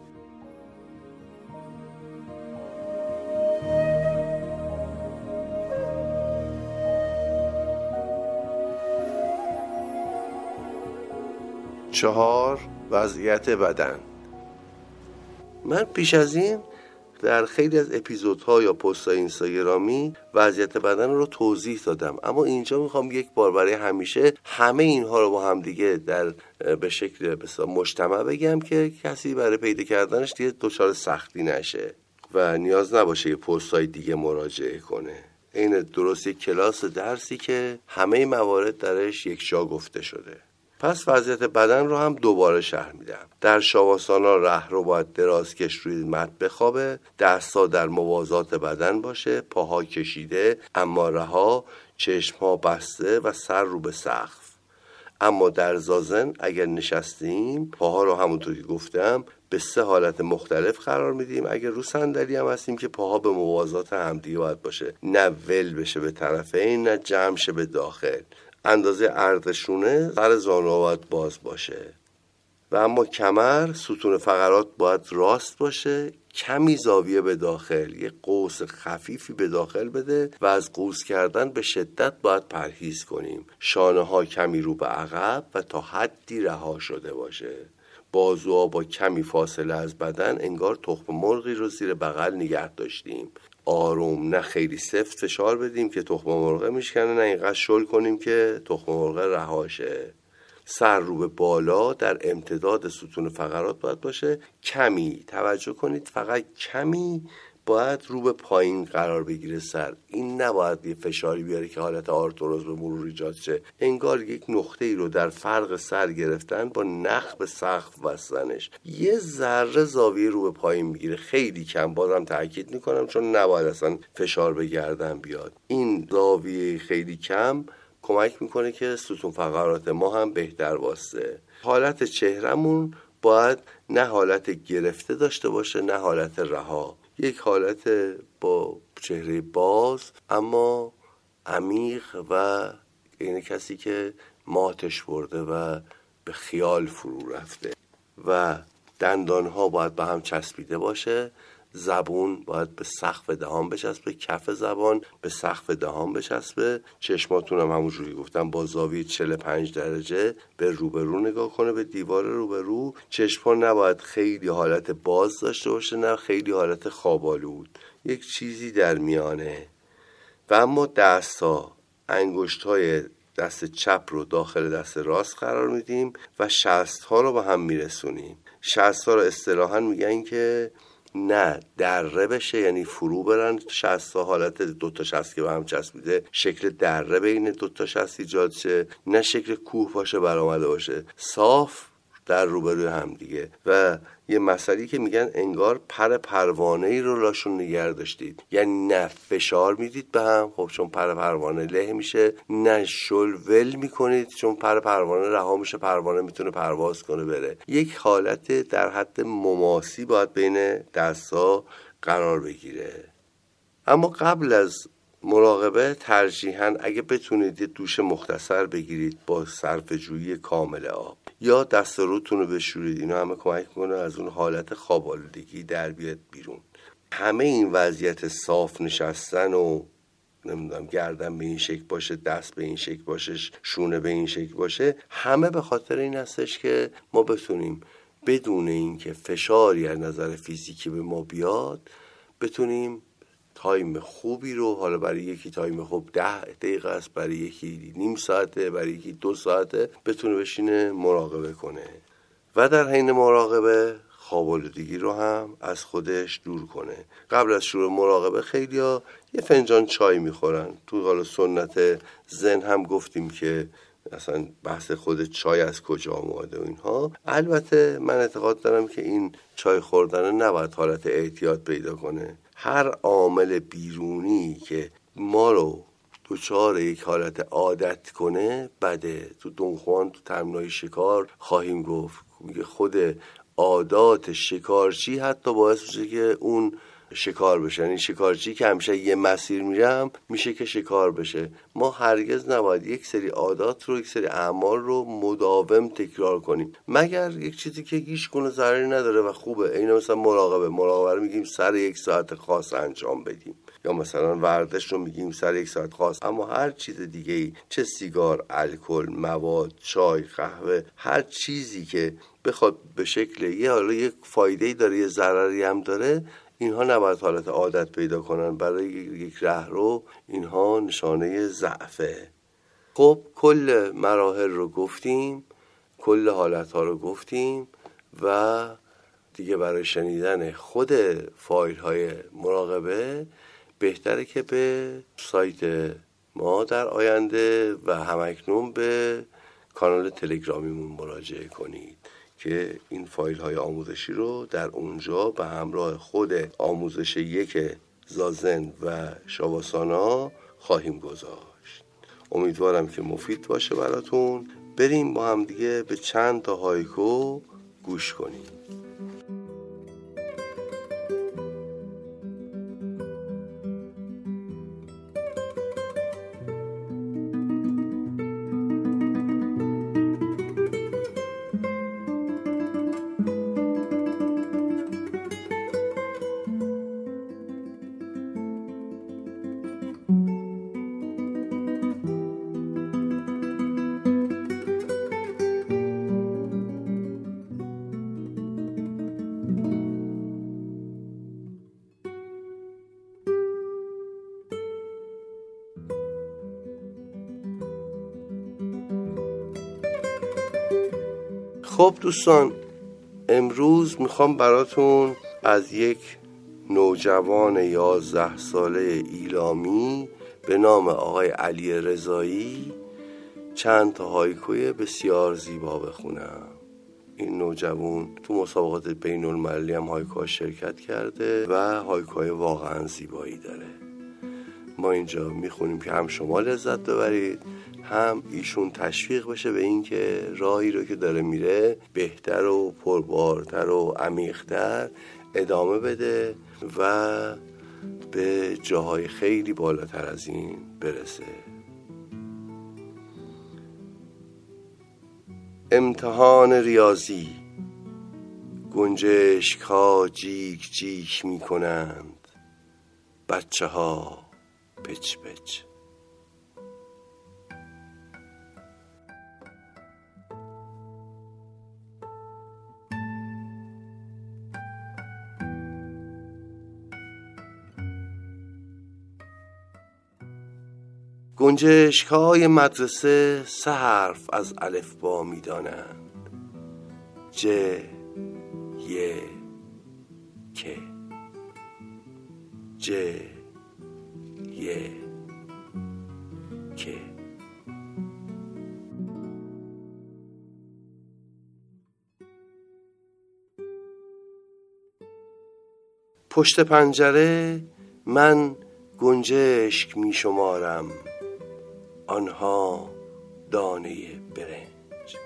چهار، وضعیت بدن. من پیش از این در خیلی از اپیزودها یا پست‌های اینستاگرامی وضعیت بدن رو توضیح دادم، اما اینجا میخوام یک بار برای همیشه همه اینها رو با هم دیگه در به شکل بسیار مجتمع بگم که کسی برای پیدا کردنش دیگه دچار سختی نشه و نیاز نباشه یه پست‌های دیگه مراجعه کنه. این درست یک کلاس درسی که همه موارد درش یک جا گفته شده. پس وضعیت بدن رو هم دوباره شرح میدم. در شاواسانا رهرو باید درازکش روی مت بخوابه، دست‌ها در موازات بدن باشه، پاها کشیده اما رها، چشم‌ها بسته و سر رو به سقف. اما در زازن اگر نشستیم پاها رو همونطور که گفتم به سه حالت مختلف قرار میدیم. اگر رو صندلی هم هستیم که پاها به موازات همدیگه باید باشه، نه ول بشه به طرفین نه جمع شه به داخل. اندازه عرض شونه سر زانوها باید باز باشه و اما کمر ستون فقرات باید راست باشه، کمی زاویه به داخل، یه قوس خفیفی به داخل بده و از قوس کردن به شدت باید پرهیز کنیم. شانه ها کمی رو به عقب و تا حدی رها شده باشه. بازوها با کمی فاصله از بدن، انگار تخم مرغی رو زیر بغل نگه داشتیم. آروم، نه خیلی سفت فشار بدیم که تخم مرغ میشکنه، نه اینقدر شل کنیم که تخم مرغ رها شه. سر رو به بالا در امتداد ستون فقرات باید باشه. کمی توجه کنید، فقط کمی باید رو به پایین قرار بگیره سر. این نباید یه فشاری بیاره که حالت آرتروز به مرور ایجاد شه. انگار یک نقطه ای رو در فرق سر گرفتن با نخ به سقف بستنش. یه ذره زاویه رو به پایین میگیره، خیلی کم. بازم تاکید میکنم چون نباید اصلا فشار به گردن بیاد. این زاویه خیلی کم کمک میکنه که ستون فقرات ما هم بهتر واسه. حالت چهرمون باید نه حالت گرفته داشته باشه نه حالت رها. یک حالت با چهره باز اما عمیق و یعنی کسی که ماتش برده و به خیال فرو رفته. و دندانها باید به هم چسبیده باشه. زبون باید به سقف دهان بچسبه، کف زبان به سقف دهان بچسبه. چشماتون هم همونجوری گفتم با زاویه چهل و پنج درجه به روبرو نگاه کنه، به دیوار روبرو. چشم‌ها نباید خیلی حالت باز داشته باشه نه خیلی حالت خواب‌آلود، یک چیزی در میانه. و اما دست‌ها، انگشت‌های دست چپ رو داخل دست راست قرار میدیم و شست‌ها رو به هم میرسونیم. شست‌ها رو اصطلاحاً میگن که نه دره بشه، یعنی فرو برن شست‌ها، حالت دوتا شست که به هم چسبیده شکل دره بین دوتا شست ایجاد شه، نه شکل کوه باشه برآمده باشه، صاف در روبروی هم دیگه. و یه مسئله که میگن انگار پر پروانه ای رو لاشون نگه داشتید، یعنی نه فشار میدید به هم، خب چون پر پروانه له میشه، نه شل ول میکنید چون پر پروانه رها میشه، پروانه میتونه پرواز کنه بره. یک حالت در حد مماسی باید بین دستا قرار بگیره. اما قبل از مراقبه ترجیحاً اگه بتونید یه دوش مختصر بگیرید با صرفه‌جویی کامل آب یا دست روتون رو بشورید، اینا همه کمک میکنه از اون حالت خواب‌آلودگی در بیاد بیرون. همه این وضعیت صاف نشستن و نمیدونم گردن به این شکل باشه، دست به این شکل باشه، شونه به این شکل باشه، همه به خاطر این هستش که ما بتونیم بدون اینکه فشاری از نظر فیزیکی به ما بیاد بتونیم تایم خوبی رو، حالا برای یکی تایم خوب ده دقیقه است، برای یکی نیم ساعته، برای یکی دو ساعته، بتونه بشینه مراقبه کنه و در حین مراقبه خواب‌آلودگی رو هم از خودش دور کنه. قبل از شروع مراقبه خیلیا یه فنجان چای میخورن. تو حالا سنت زن هم گفتیم که اصلا بحث خود چای از کجا آمده و اینها. البته من اعتقاد دارم که این چای خوردن نباید حالت اعتیاد پیدا کنه. هر عامل بیرونی که ما رو دوچار یک حالت عادت کنه بده. تو دونخوان تو تمنای شکار خواهیم گفت، میگه خود عادات شکارچی حتی باعث میشه که اون شکار بشه. یعنی شکارچی که همیشه یه مسیر میرم میشه که شکار بشه. ما هرگز نباید یک سری عادات رو، یک سری اعمال رو مداوم تکرار کنیم مگر یک چیزی که هیچ گونه ضرری نداره و خوبه. اینا مثلا مراقبه مراقبه رو میگیم سر یک ساعت خاص انجام بدیم، یا مثلا ورزش رو میگیم سر یک ساعت خاص. اما هر چیز دیگه ای، چه سیگار، الکل، مواد، چای، قهوه، هر چیزی که بخواد به شکل یه حالا یک فایده‌ای داره یه ضرری هم داره، اینها نباید حالت عادت پیدا کنن. برای یک راهرو اینها نشانه ضعفه. خب کل مراحل رو گفتیم، کل حالت ها رو گفتیم و دیگه برای شنیدن خود فایل های مراقبه بهتره که به سایت ما در آینده و همکنون به کانال تلگرامیمون مراجعه کنید که این فایل های آموزشی رو در اونجا به همراه خود آموزش یک زازن و شاواسانا خواهیم گذاشت. امیدوارم که مفید باشه براتون. بریم با هم دیگه به چند تا هایکو گوش کنیم. خب دوستان، امروز میخوام براتون از یک نوع نوجوان یازده ساله ایلامی به نام آقای علی رضایی چند تا هایکوی بسیار زیبا بخونم. این نوجوان تو مسابقات بین المللی هم هایکوها شرکت کرده و هایکوهای واقعا زیبایی داره. ما اینجا میخونیم که هم شما لذت ببرید، هم ایشون تشویق بشه به این که راهی رو که داره میره بهتر و پربارتر و عمیق‌تر ادامه بده و به جاهای خیلی بالاتر از این برسه. امتحان ریاضی. گنجشک ها جیک جیک می کنند، بچه ها پچ پچ. گنجشک های مدرسه سه حرف از الفبا می دانند: ج، ی، ک. ج، ی، ک. پشت پنجره من گنجشک می شمارم، آنها دانه برنج.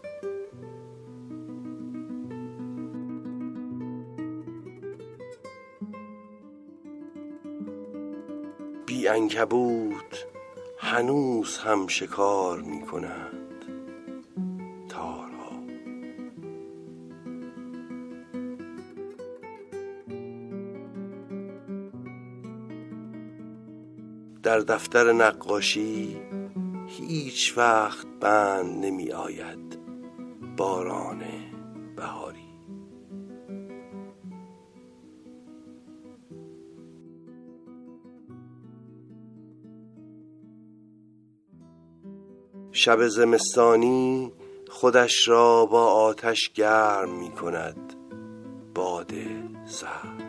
بی عنکبوت هنوز هم شکار می کنند تارها. در دفتر نقاشی هیچ وقت بند نمی آید باران بهاری. شب زمستانی خودش را با آتش گرم می کند باد سرد.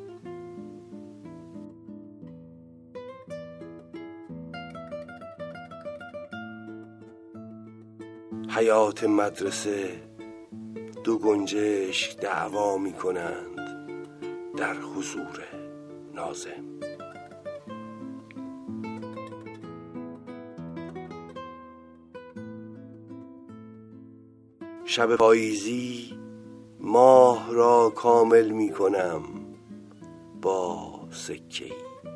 حیات مدرسه دو گنجشک دعوا می کنند در حضور ناظم. شب پاییزی ماه را کامل می کنم با سکه‌ای.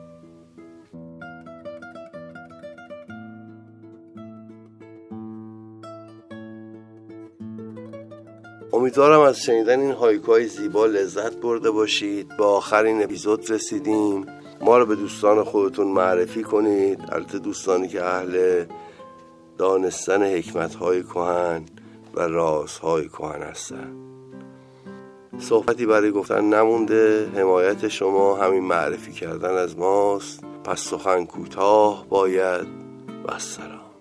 امیدوارم از شنیدن این هایکوهای زیبا لذت برده باشید. با آخرین اپیزود رسیدیم. ما رو به دوستان خودتون معرفی کنید، البته دوستانی که اهل دانستن حکمت‌های کهن و رازهای کهن هستن. صحبتی برای گفتن نمونده، حمایت شما همین معرفی کردن از ماست. پس سخن کوتاه باید و السلام.